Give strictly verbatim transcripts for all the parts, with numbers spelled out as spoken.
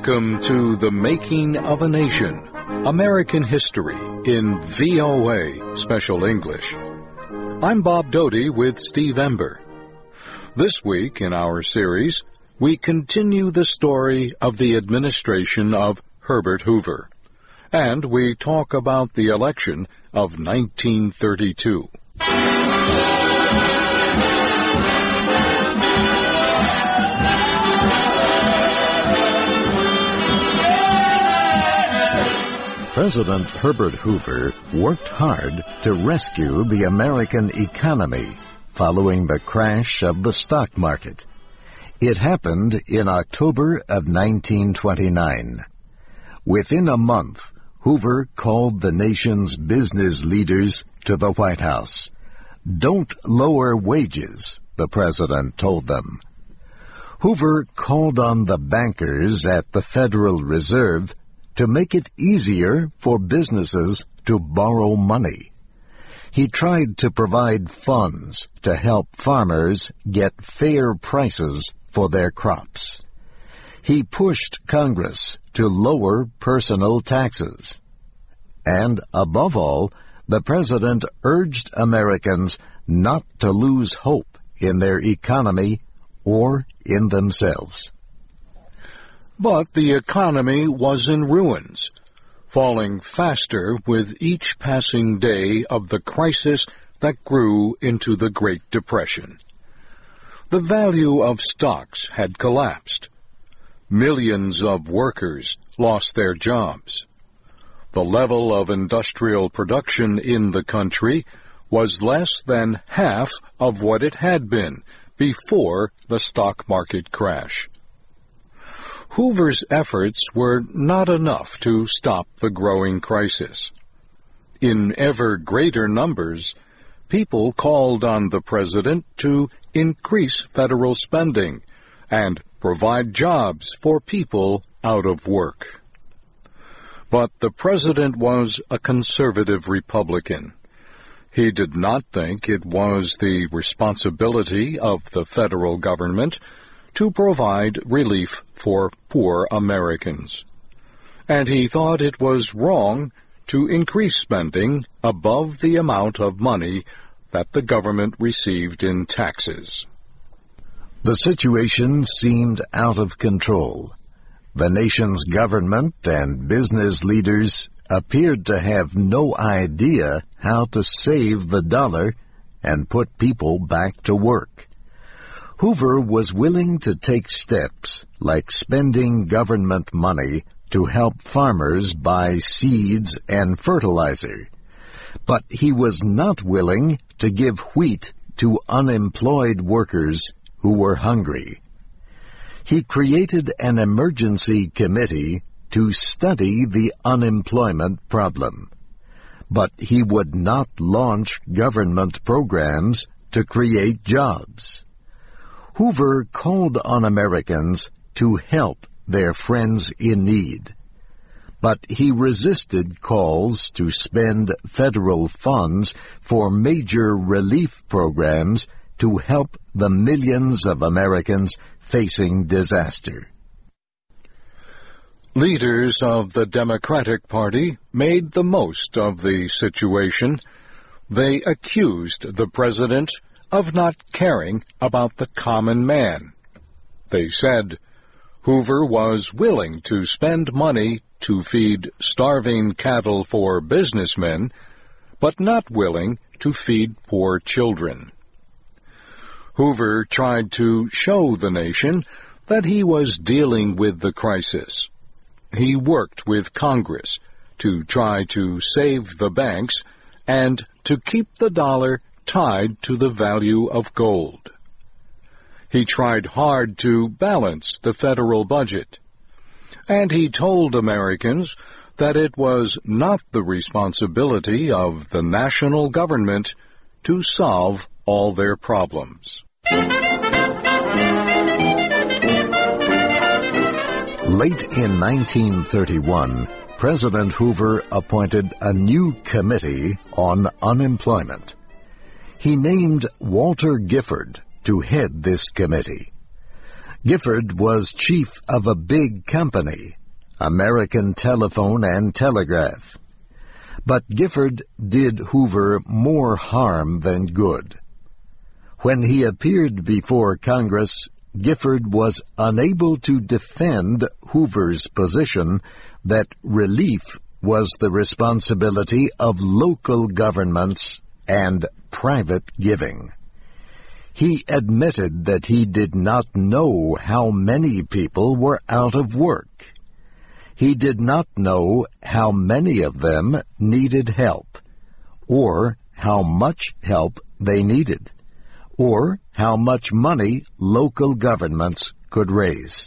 Welcome to The Making of a Nation, American History in V O A Special English. I'm Bob Doty with Steve Ember. This week in our series, we continue the story of the administration of Herbert Hoover, and we talk about the election of nineteen thirty-two. President Herbert Hoover worked hard to rescue the American economy following the crash of the stock market. It happened in October of nineteen twenty-nine. Within a month, Hoover called the nation's business leaders to the White House. "Don't lower wages," the president told them. Hoover called on the bankers at the Federal Reserve to make it easier for businesses to borrow money. He tried to provide funds to help farmers get fair prices for their crops. He pushed Congress to lower personal taxes. And above all, the president urged Americans not to lose hope in their economy or in themselves. But the economy was in ruins, falling faster with each passing day of the crisis that grew into the Great Depression. The value of stocks had collapsed. Millions of workers lost their jobs. The level of industrial production in the country was less than half of what it had been before the stock market crash. Hoover's efforts were not enough to stop the growing crisis. In ever greater numbers, people called on the president to increase federal spending and provide jobs for people out of work. But the president was a conservative Republican. He did not think it was the responsibility of the federal government to provide relief for poor Americans. And he thought it was wrong to increase spending above the amount of money that the government received in taxes. The situation seemed out of control. The nation's government and business leaders appeared to have no idea how to save the dollar and put people back to work. Hoover was willing to take steps like spending government money to help farmers buy seeds and fertilizer, but he was not willing to give wheat to unemployed workers who were hungry. He created an emergency committee to study the unemployment problem, but he would not launch government programs to create jobs. Hoover called on Americans to help their friends in need, but he resisted calls to spend federal funds for major relief programs to help the millions of Americans facing disaster. Leaders of the Democratic Party made the most of the situation. They accused the president of not caring about the common man. They said Hoover was willing to spend money to feed starving cattle for businessmen, but not willing to feed poor children. Hoover tried to show the nation that he was dealing with the crisis. He worked with Congress to try to save the banks and to keep the dollar tied to the value of gold. He tried hard to balance the federal budget, and he told Americans that it was not the responsibility of the national government to solve all their problems. Late in nineteen thirty-one, President Hoover appointed a new committee on unemployment. He named Walter Gifford to head this committee. Gifford was chief of a big company, American Telephone and Telegraph. But Gifford did Hoover more harm than good. When he appeared before Congress, Gifford was unable to defend Hoover's position that relief was the responsibility of local governments and private giving. He admitted that he did not know how many people were out of work. He did not know how many of them needed help, or how much help they needed, or how much money local governments could raise.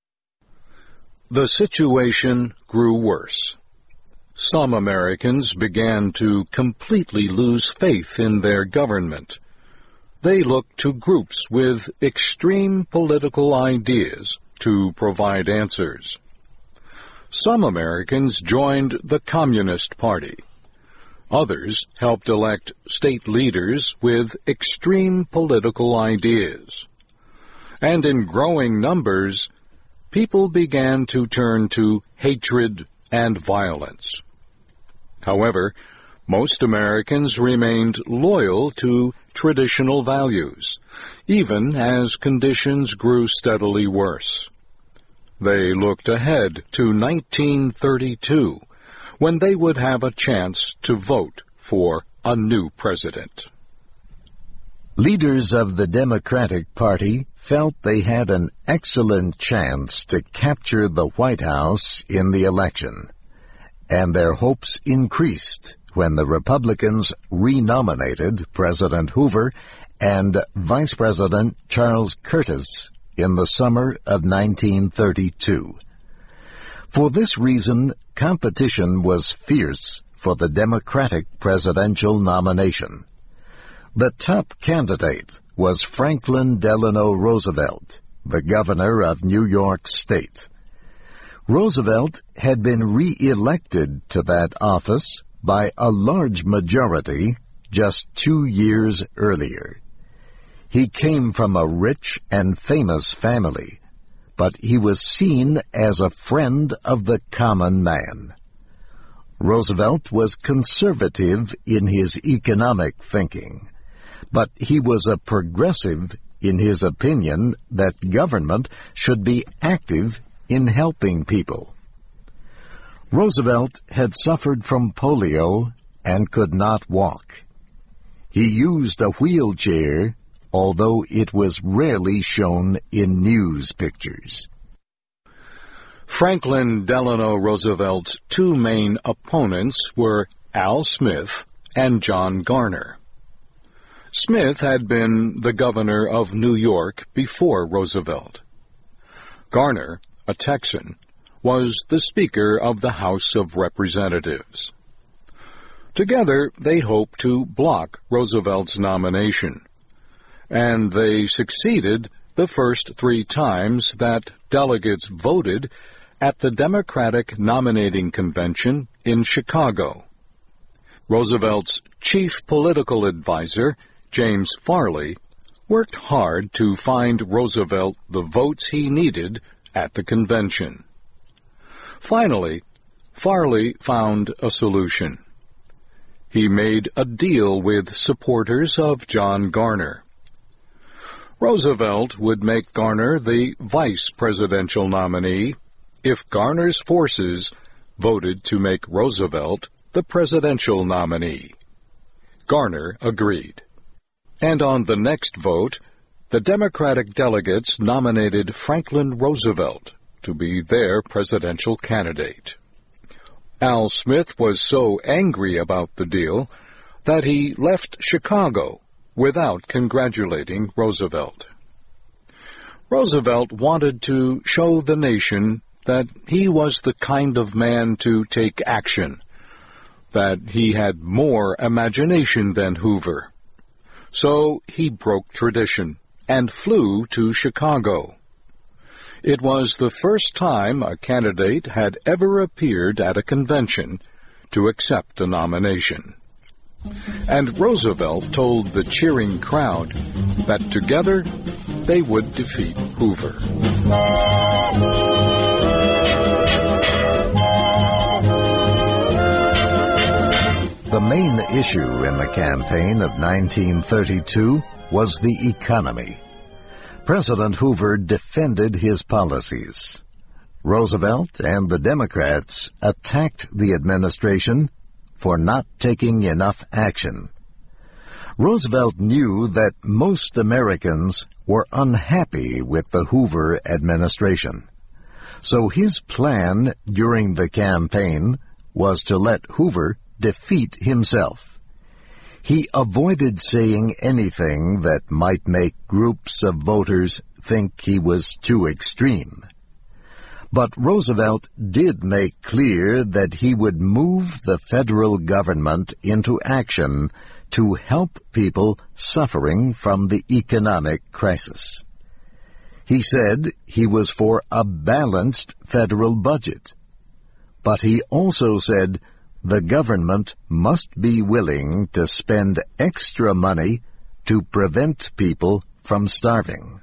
The situation grew worse. Some Americans began to completely lose faith in their government. They looked to groups with extreme political ideas to provide answers. Some Americans joined the Communist Party. Others helped elect state leaders with extreme political ideas. And in growing numbers, people began to turn to hatred and violence. However, most Americans remained loyal to traditional values, even as conditions grew steadily worse. They looked ahead to nineteen thirty-two, when they would have a chance to vote for a new president. Leaders of the Democratic Party felt they had an excellent chance to capture the White House in the election, and their hopes increased when the Republicans renominated President Hoover and Vice President Charles Curtis in the summer of nineteen thirty-two. For this reason, competition was fierce for the Democratic presidential nomination. The top candidate was Franklin Delano Roosevelt, the governor of New York State. Roosevelt had been re-elected to that office by a large majority just two years earlier. He came from a rich and famous family, but he was seen as a friend of the common man. Roosevelt was conservative in his economic thinking, but he was a progressive in his opinion that government should be active in helping people. Roosevelt had suffered from polio and could not walk. He used a wheelchair, although it was rarely shown in news pictures. Franklin Delano Roosevelt's two main opponents were Al Smith and John Garner. Smith had been the governor of New York before Roosevelt. Garner, a Texan, was the Speaker of the House of Representatives. Together, they hoped to block Roosevelt's nomination, and they succeeded the first three times that delegates voted at the Democratic Nominating Convention in Chicago. Roosevelt's chief political advisor, James Farley, worked hard to find Roosevelt the votes he needed at the convention. Finally, Farley found a solution. He made a deal with supporters of John Garner. Roosevelt would make Garner the vice presidential nominee if Garner's forces voted to make Roosevelt the presidential nominee. Garner agreed. And on the next vote, the Democratic delegates nominated Franklin Roosevelt to be their presidential candidate. Al Smith was so angry about the deal that he left Chicago without congratulating Roosevelt. Roosevelt wanted to show the nation that he was the kind of man to take action, that he had more imagination than Hoover. So he broke tradition and flew to Chicago. It was the first time a candidate had ever appeared at a convention to accept a nomination. And Roosevelt told the cheering crowd that together they would defeat Hoover. The main issue in the campaign of nineteen thirty-two was the economy. President Hoover defended his policies. Roosevelt and the Democrats attacked the administration for not taking enough action. Roosevelt knew that most Americans were unhappy with the Hoover administration. So his plan during the campaign was to let Hoover defeat himself. He avoided saying anything that might make groups of voters think he was too extreme. But Roosevelt did make clear that he would move the federal government into action to help people suffering from the economic crisis. He said he was for a balanced federal budget. But he also said the government must be willing to spend extra money to prevent people from starving.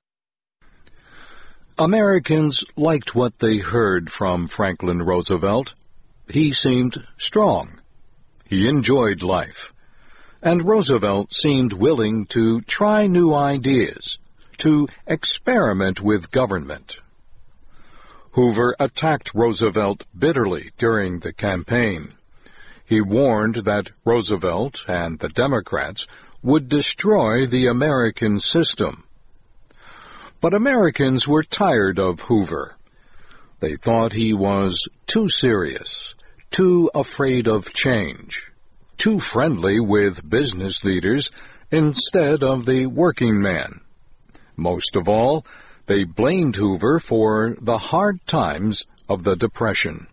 Americans liked what they heard from Franklin Roosevelt. He seemed strong. He enjoyed life. And Roosevelt seemed willing to try new ideas, to experiment with government. Hoover attacked Roosevelt bitterly during the campaign. He warned that Roosevelt and the Democrats would destroy the American system. But Americans were tired of Hoover. They thought he was too serious, too afraid of change, too friendly with business leaders instead of the working man. Most of all, they blamed Hoover for the hard times of the Depression.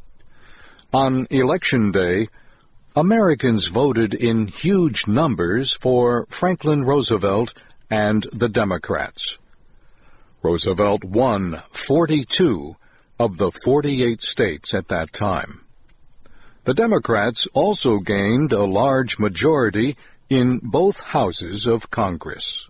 On Election Day, Americans voted in huge numbers for Franklin Roosevelt and the Democrats. Roosevelt won forty-two of the forty-eight states at that time. The Democrats also gained a large majority in both houses of Congress.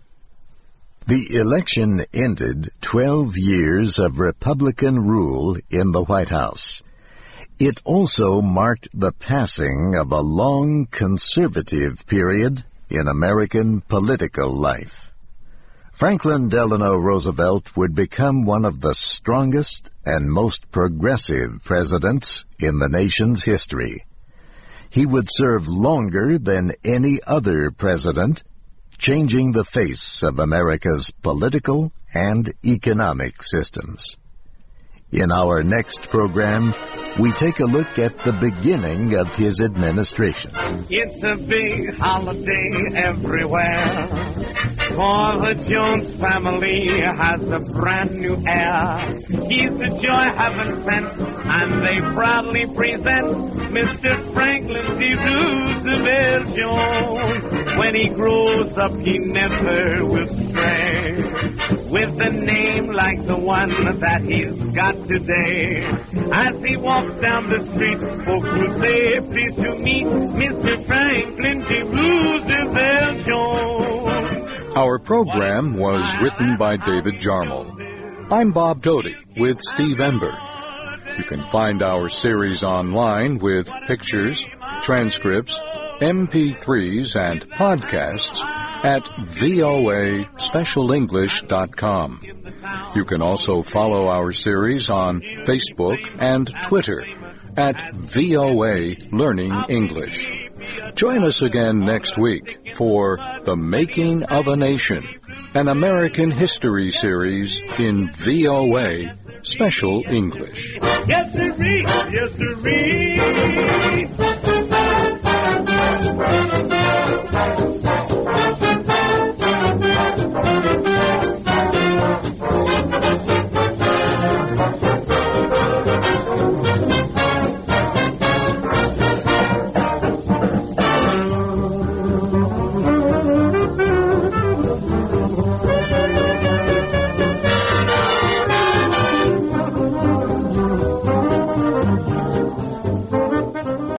The election ended twelve years of Republican rule in the White House. It also marked the passing of a long conservative period in American political life. Franklin Delano Roosevelt would become one of the strongest and most progressive presidents in the nation's history. He would serve longer than any other president, changing the face of America's political and economic systems. In our next program, we take a look at the beginning of his administration. It's a big holiday everywhere, for the Jones family has a brand new heir. He's the joy heaven sent, and they proudly present Mister Franklin D. Roosevelt Jones. When he grows up, he never will stray, with a name like the one that he's got today. As he walks down the street, folks will say, pleased to meet Mister Franklin D. Roosevelt Jones. Our program was written by David Jarmel. I'm Bob Doty with Steve Ember. You can find our series online with pictures, transcripts, M P threes, and podcasts at V O A special english dot com. You can also follow our series on Facebook and Twitter at V O A Learning English. Join us again next week for The Making of a Nation, an American history series in V O A Special English. Yes, sirree. Yes, sirree.